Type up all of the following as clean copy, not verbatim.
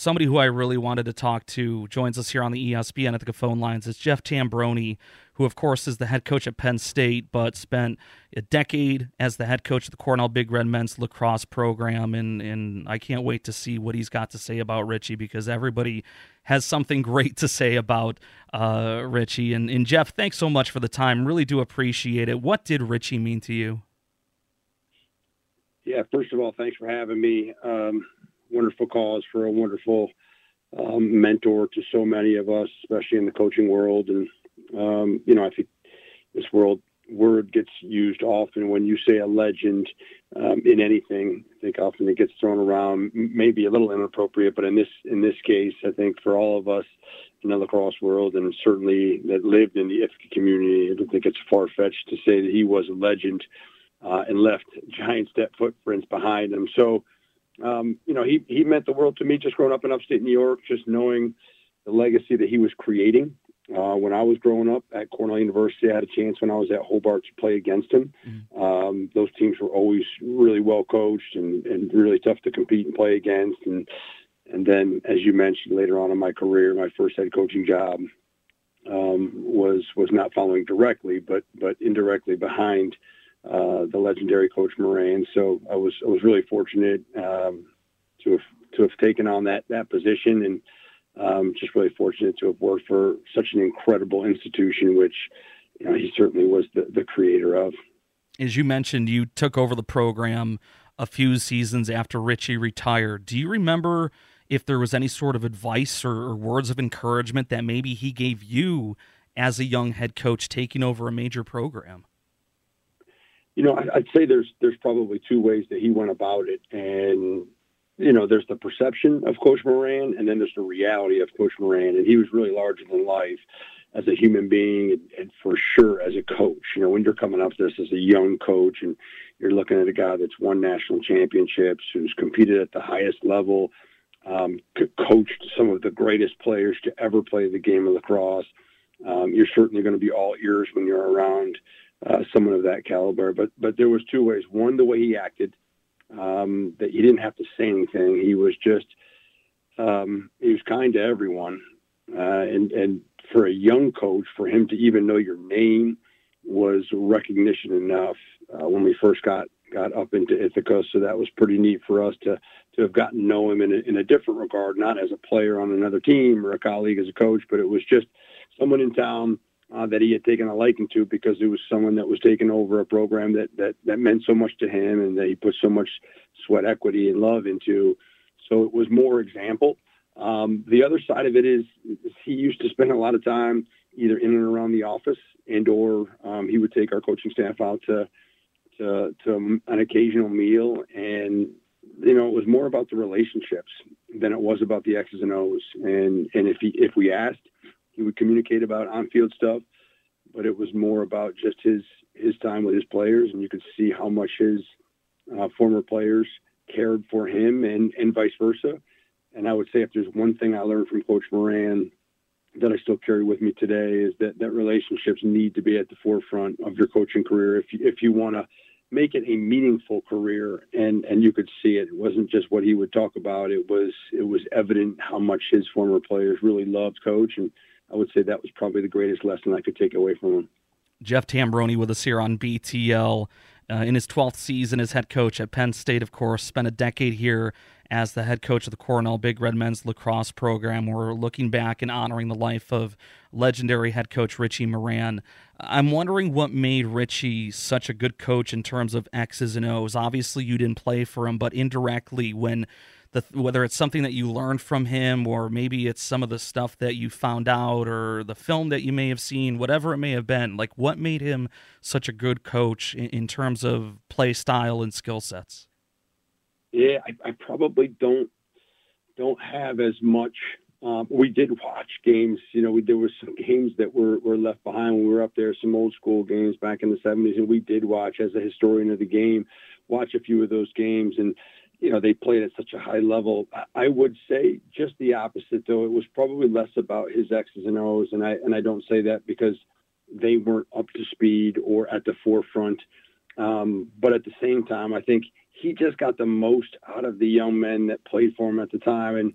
somebody who I really wanted to talk to joins us here on the ESPN Ithaca phone lines. It's Jeff Tambroni, who, of course, is the head coach at Penn State, but spent a decade as the head coach of the Cornell Big Red men's lacrosse program, and I can't wait to see what he's got to say about Richie, because everybody has something great to say about Richie. And Jeff, thanks so much for the time. Really do appreciate it. What did Richie mean to you? Yeah, first of all, thanks for having me. Wonderful cause for a wonderful mentor to so many of us, especially in the coaching world. And, I think this word gets used often when you say a legend in anything. I think often it gets thrown around, maybe a little inappropriate, but in this case, I think for all of us in the lacrosse world, and certainly that lived in the Ithaca community, I don't think it's far-fetched to say that he was a legend and left giant step footprints behind him. So, he meant the world to me just growing up in upstate New York, just knowing the legacy that he was creating. When I was growing up at Cornell University, I had a chance when I was at Hobart to play against him. Mm-hmm. Those teams were always really well coached and really tough to compete and play against. And then, as you mentioned, later on in my career, my first head coaching job was not following directly, but indirectly behind the legendary Coach Moran. So I was really fortunate to have taken on that position, and just really fortunate to have worked for such an incredible institution, which he certainly was the creator of. As you mentioned, you took over the program a few seasons after Richie retired. Do you remember if there was any sort of advice or words of encouragement that maybe he gave you as a young head coach taking over a major program? I'd say there's probably two ways that he went about it. And, there's the perception of Coach Moran, and then there's the reality of Coach Moran. And he was really larger than life as a human being and for sure as a coach. When you're coming up to this as a young coach and you're looking at a guy that's won national championships, who's competed at the highest level, coached some of the greatest players to ever play the game of lacrosse, you're certainly going to be all ears when you're around someone of that caliber. But there was two ways. One, the way he acted, that you didn't have to say anything. He was just, he was kind to everyone. And for a young coach, for him to even know your name was recognition enough when we first got up into Ithaca. So that was pretty neat for us to have gotten to know him in a different regard, not as a player on another team or a colleague as a coach, but it was just someone in town that he had taken a liking to, because it was someone that was taking over a program that meant so much to him and that he put so much sweat equity and love into. So it was more example. The other side of it is he used to spend a lot of time either in and around the office or he would take our coaching staff out to an occasional meal. And, it was more about the relationships than it was about the X's and O's. And if we asked, he would communicate about on-field stuff, but it was more about just his time with his players, and you could see how much his former players cared for him and vice versa. And I would say if there's one thing I learned from Coach Moran that I still carry with me today is that relationships need to be at the forefront of your coaching career if you want to make it a meaningful career. And you could see it. It wasn't just what he would talk about. It was evident how much his former players really loved Coach, and I would say that was probably the greatest lesson I could take away from him. Jeff Tambroni with us here on BTL. In his 12th season as head coach at Penn State, of course, spent a decade here as the head coach of the Cornell Big Red men's lacrosse program. We're looking back and honoring the life of legendary head coach Richie Moran. I'm wondering what made Richie such a good coach in terms of X's and O's. Obviously, you didn't play for him, but indirectly, whether it's something that you learned from him or maybe it's some of the stuff that you found out or the film that you may have seen, whatever it may have been, like what made him such a good coach in terms of play style and skill sets? Yeah, I probably don't have as much. We did watch games. There were some games that were left behind when we were up there, some old school games back in the 70s, and we did watch, as a historian of the game, watch a few of those games. And they played at such a high level. I would say just the opposite, though. It was probably less about his X's and O's, and I don't say that because they weren't up to speed or at the forefront. But at the same time, I think he just got the most out of the young men that played for him at the time. And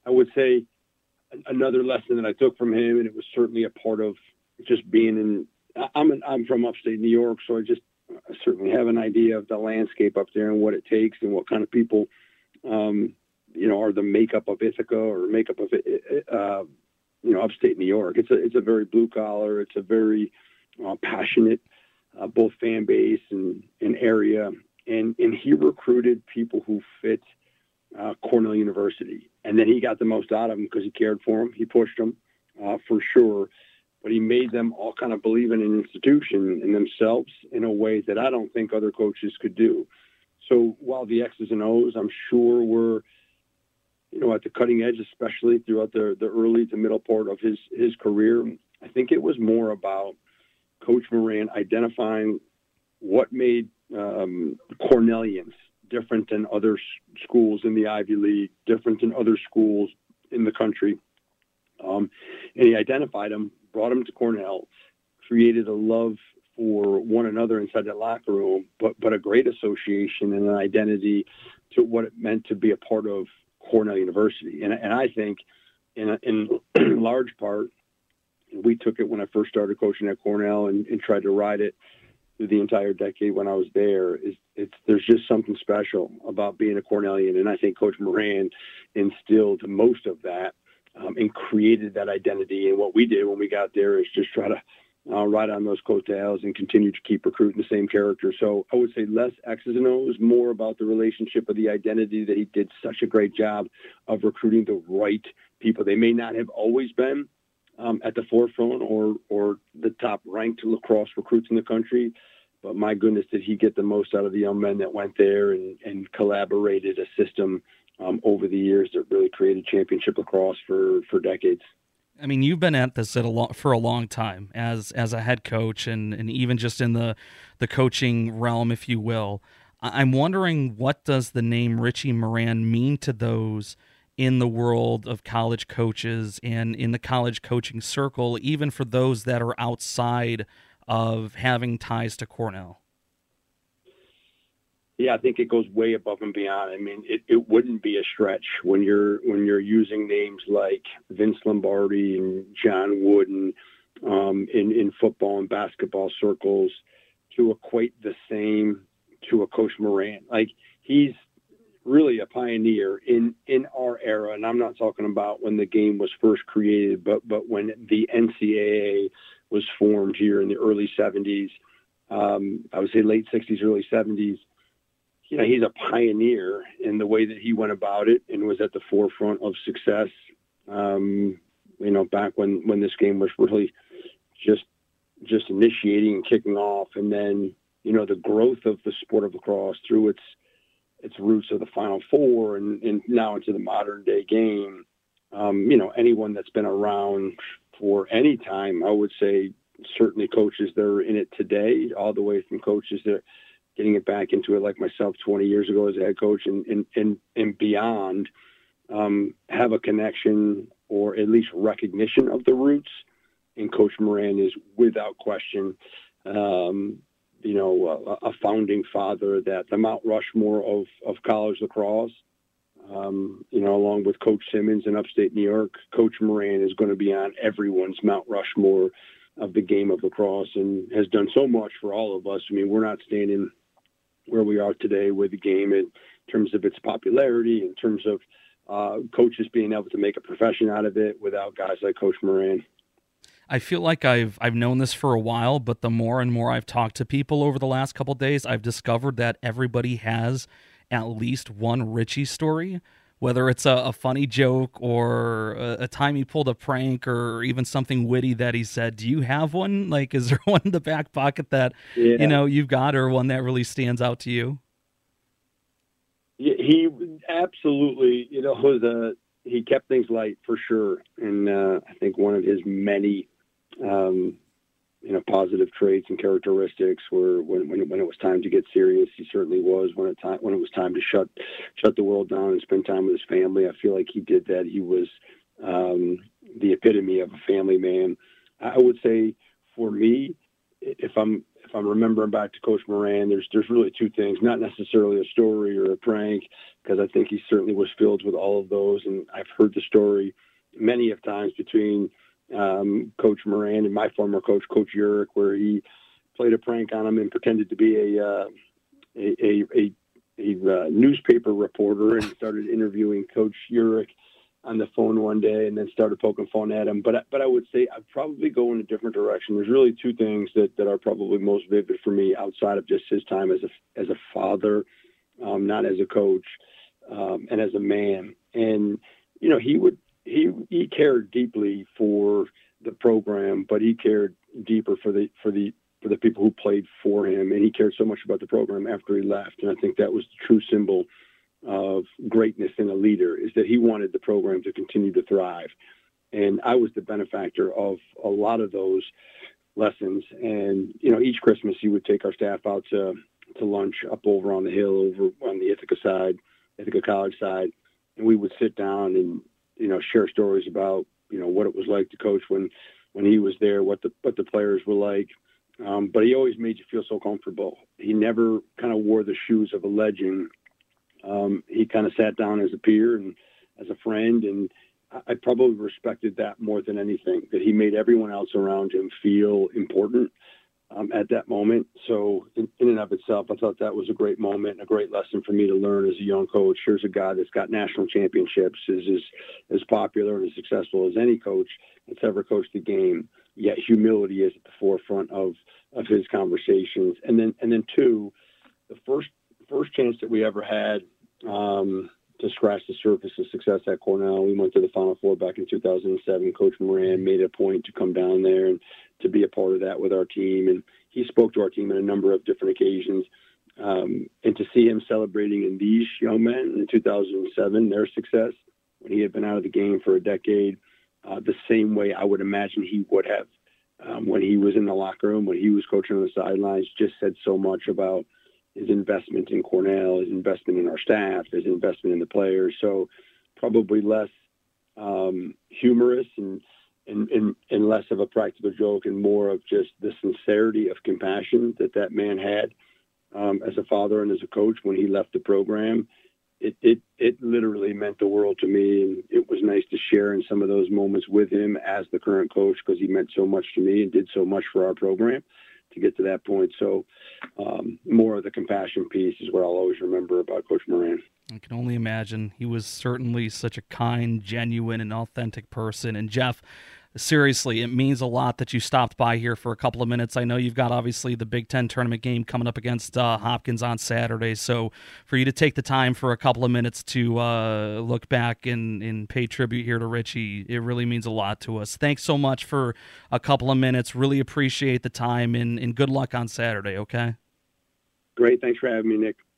I would say another lesson that I took from him, and it was certainly a part of just being in. I'm from upstate New York, so I certainly have an idea of the landscape up there and what it takes and what kind of people, are the makeup of Ithaca or makeup of upstate New York. It's a very blue collar. It's a very passionate, both fan base and area, and he recruited people who fit Cornell University, and then he got the most out of them because he cared for them. He pushed them for sure, but he made them all kind of believe in an institution in themselves in a way that I don't think other coaches could do. So while the X's and O's, I'm sure were, at the cutting edge, especially throughout the early to middle part of his career, I think it was more about Coach Moran identifying what made Cornellians different than other schools in the Ivy League, different than other schools in the country. And he identified them, brought them to Cornell, created a love for one another inside that locker room, but a great association and an identity to what it meant to be a part of Cornell University. And I think in large part, we took it when I first started coaching at Cornell and tried to ride it through the entire decade when I was there. There's just something special about being a Cornellian. And I think Coach Moran instilled most of that and created that identity. And what we did when we got there is just try to ride on those coattails and continue to keep recruiting the same character. So I would say less X's and O's, more about the relationship of the identity that he did such a great job of recruiting the right people. They may not have always been at the forefront or the top ranked lacrosse recruits in the country, but my goodness, did he get the most out of the young men that went there and collaborated a system over the years that really created championship lacrosse for decades. I mean, you've been at this for a long time as a head coach and even just in the coaching realm, if you will. I'm wondering, what does the name Richie Moran mean to those in the world of college coaches and in the college coaching circle, even for those that are outside of having ties to Cornell? Yeah, I think it goes way above and beyond. I mean, it wouldn't be a stretch when you're using names like Vince Lombardi and John Wooden in football and basketball circles to equate the same to a Coach Moran. Like, he's really a pioneer in our era, and I'm not talking about when the game was first created, but when the NCAA was formed here in the early 70s, I would say late 60s, early 70s. He's a pioneer in the way that he went about it and was at the forefront of success, back when this game was really just initiating and kicking off. And then, the growth of the sport of lacrosse through its roots of the Final Four and now into the modern day game. Anyone that's been around for any time, I would say certainly coaches that are in it today, all the way from coaches that are getting it back into it like myself 20 years ago as a head coach and beyond, have a connection or at least recognition of the roots. And Coach Moran is without question, a founding father, that the Mount Rushmore of college lacrosse, along with Coach Simmons in upstate New York, Coach Moran is going to be on everyone's Mount Rushmore of the game of lacrosse and has done so much for all of us. I mean, we're not standing where we are today with the game in terms of its popularity, in terms of coaches being able to make a profession out of it without guys like Coach Moran. I feel like I've known this for a while, but the more and more I've talked to people over the last couple of days, I've discovered that everybody has at least one Richie story, whether it's a funny joke or a time he pulled a prank or even something witty that he said. Do you have one? Like, is there one in the back pocket that, you've got, or one that really stands out to you? Yeah, he absolutely, he kept things light for sure. And I think one of his many, positive traits and characteristics were when it was time to get serious, he certainly was. When it was time to shut the world down and spend time with his family, I feel like he did that. He was the epitome of a family man. I would say for me, if I'm remembering back to Coach Moran, there's really two things, not necessarily a story or a prank, because I think he certainly was filled with all of those. And I've heard the story many of times between Coach Moran and my former coach, Coach Urick, where he played a prank on him and pretended to be a newspaper reporter and started interviewing Coach Urick on the phone one day, and then started poking fun at him. But I would say I'd probably go in a different direction. There's really two things that are probably most vivid for me outside of just his time as a father, not as a coach, and as a man. And he cared deeply for the program, but he cared deeper for the people who played for him, and he cared so much about the program after he left. And I think that was the true symbol of greatness in a leader, is that he wanted the program to continue to thrive. And I was the benefactor of a lot of those lessons. And, each Christmas he would take our staff out to lunch up over on the hill, over on the Ithaca College side. And we would sit down and, share stories about, what it was like to coach when he was there, what the players were like. But he always made you feel so comfortable. He never kind of wore the shoes of a legend. He kind of sat down as a peer and as a friend, and I probably respected that more than anything, that he made everyone else around him feel important at that moment. So in and of itself, I thought that was a great moment and a great lesson for me to learn as a young coach. Here's a guy that's got national championships, is as popular and as successful as any coach that's ever coached the game, yet humility is at the forefront of his conversations. And then two, the first chance that we ever had to scratch the surface of success at Cornell, we went to the Final Four back in 2007. Coach Moran made a point to come down there and to be a part of that with our team. And he spoke to our team on a number of different occasions. And to see him celebrating in these young men in 2007, their success, when he had been out of the game for a decade, the same way I would imagine he would have when he was in the locker room, when he was coaching on the sidelines, just said so much about his investment in Cornell, his investment in our staff, his investment in the players. So probably less humorous and less of a practical joke, and more of just the sincerity of compassion that man had as a father and as a coach when he left the program. It literally meant the world to me, and it was nice to share in some of those moments with him as the current coach, because he meant so much to me and did so much for our program to get to that point. So more of the compassion piece is what I'll always remember about Coach Moran. I can only imagine. He was certainly such a kind, genuine, and authentic person. And Jeff, seriously, it means a lot that you stopped by here for a couple of minutes. I know you've got, obviously, the Big Ten tournament game coming up against Hopkins on Saturday. So for you to take the time for a couple of minutes to look back and pay tribute here to Richie, it really means a lot to us. Thanks so much for a couple of minutes. Really appreciate the time, and good luck on Saturday, okay? Great. Thanks for having me, Nick.